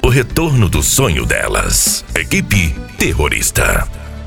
retorno do sonho delas. Equipe Terrorista.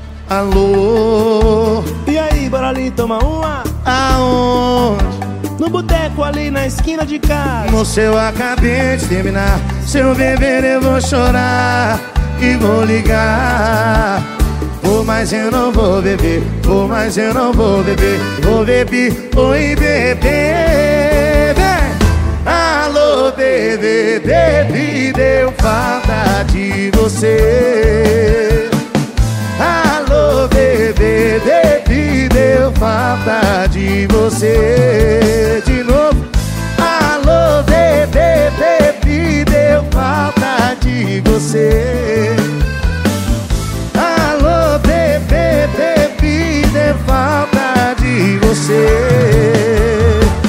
Alô, e aí, bora ali tomar uma? aonde? No boteco ali na esquina de casa. Moço, eu acabei de terminar. Se eu beber eu vou chorar e vou ligar. Vou, mas eu não vou beber. Vou, mas eu não vou beber. Vou beber, oi bebê, vem. Alô bebê, bebê, deu falta de você. Alô bebê, bebê, deu falta de você. De novo. Alô bebê, bebê, deu falta de você. Alô bebê, bebê, deu falta de você.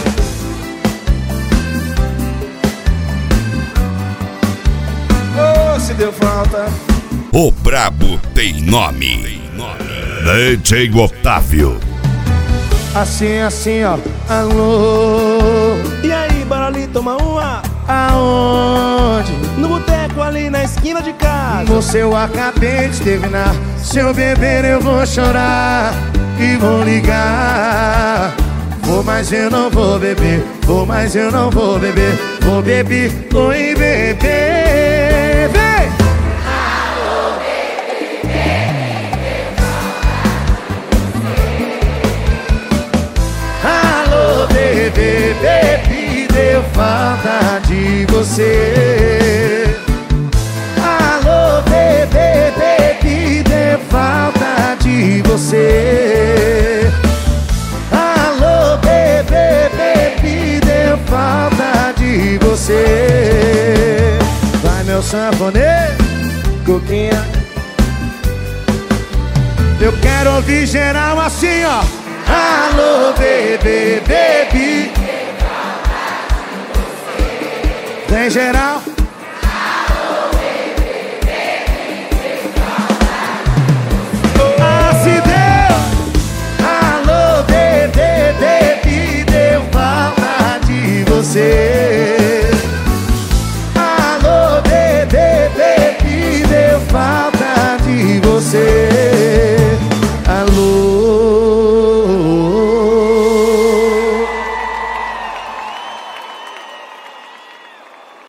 Oh, se deu falta. O brabo tem nome. DJ Otávio. Assim, assim, ó. Alô, E aí, bora ali tomar uma? aonde? No boteco ali na esquina de casa. Moço, eu acabei de terminar. Se eu beber eu vou chorar e vou ligar. Vou, mas eu não vou beber. Vou, mas eu não vou beber. Vou beber, oi bebê, vem. Alô bebê, bebê, deu falta de você. Alô bebê, bebê, deu falta de você. Alô bebê, bebê, deu falta de você. Vai meu sanfoneiro, coquinha. Eu quero ouvir geral assim, ó. Alô bebê, bebê, vem geral.